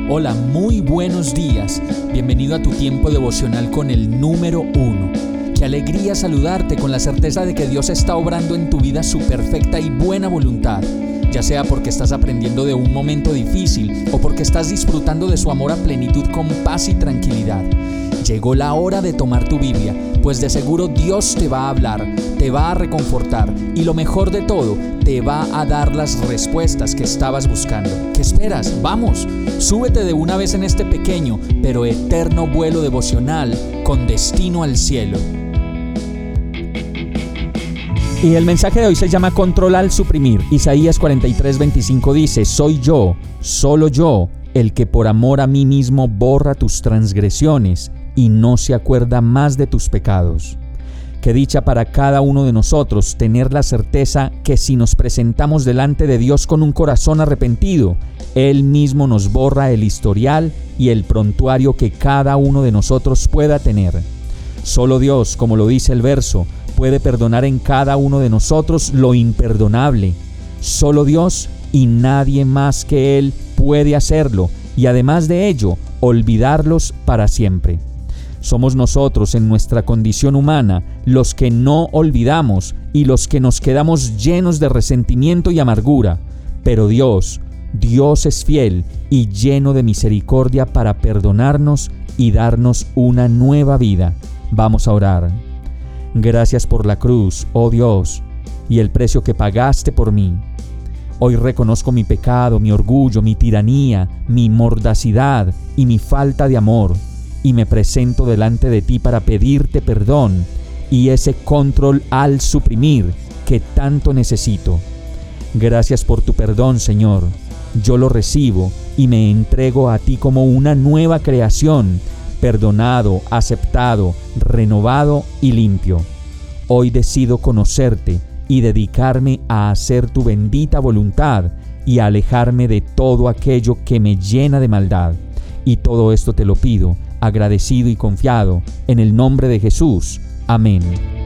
Hola, muy buenos días. Bienvenido a tu tiempo devocional con el número 1. Qué alegría saludarte con la certeza de que Dios está obrando en tu vida su perfecta y buena voluntad, ya sea porque estás aprendiendo de un momento difícil o porque estás disfrutando de su amor a plenitud con paz y tranquilidad. Llegó la hora de tomar tu Biblia, pues de seguro Dios te va a hablar, te va a reconfortar y lo mejor de todo, te va a dar las respuestas que estabas buscando. ¿Qué esperas? ¡Vamos! Súbete de una vez en este pequeño pero eterno vuelo devocional con destino al cielo. Y el mensaje de hoy se llama Control al suprimir. Isaías 43:25 dice: Soy yo, solo yo, el que por amor a mí mismo borra tus transgresiones y no se acuerda más de tus pecados. Qué dicha para cada uno de nosotros tener la certeza que si nos presentamos delante de Dios con un corazón arrepentido, Él mismo nos borra el historial y el prontuario que cada uno de nosotros pueda tener. Solo Dios, como lo dice el verso, puede perdonar en cada uno de nosotros lo imperdonable. Solo Dios y nadie más que Él puede hacerlo, y además de ello, olvidarlos para siempre. Somos nosotros en nuestra condición humana los que no olvidamos y los que nos quedamos llenos de resentimiento y amargura. Pero Dios es fiel y lleno de misericordia para perdonarnos y darnos una nueva vida. Vamos a orar. Gracias por la cruz, oh Dios, y el precio que pagaste por mí. Hoy reconozco mi pecado, mi orgullo, mi tiranía, mi mordacidad y mi falta de amor, y me presento delante de ti para pedirte perdón y ese control al suprimir que tanto necesito. Gracias por tu perdón, Señor. Yo lo recibo y me entrego a ti como una nueva creación, perdonado, aceptado, renovado y limpio. Hoy decido conocerte y dedicarme a hacer tu bendita voluntad y a alejarme de todo aquello que me llena de maldad. Y todo esto te lo pido, agradecido y confiado, en el nombre de Jesús. Amén.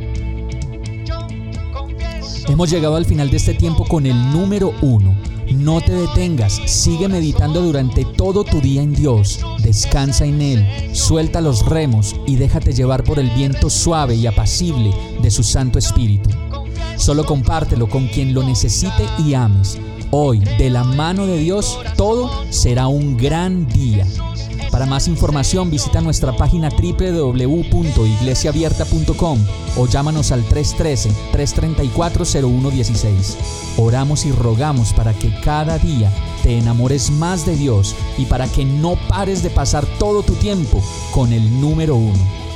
Hemos llegado al final de este tiempo con el número 1. No te detengas, sigue meditando durante todo tu día en Dios, descansa en Él, suelta los remos y déjate llevar por el viento suave y apacible de su Santo Espíritu. Solo compártelo con quien lo necesite y ames. Hoy, de la mano de Dios, todo será un gran día. Para más información visita nuestra página www.iglesiaabierta.com o llámanos al 313-334-0116. Oramos y rogamos para que cada día te enamores más de Dios y para que no pares de pasar todo tu tiempo con el número 1.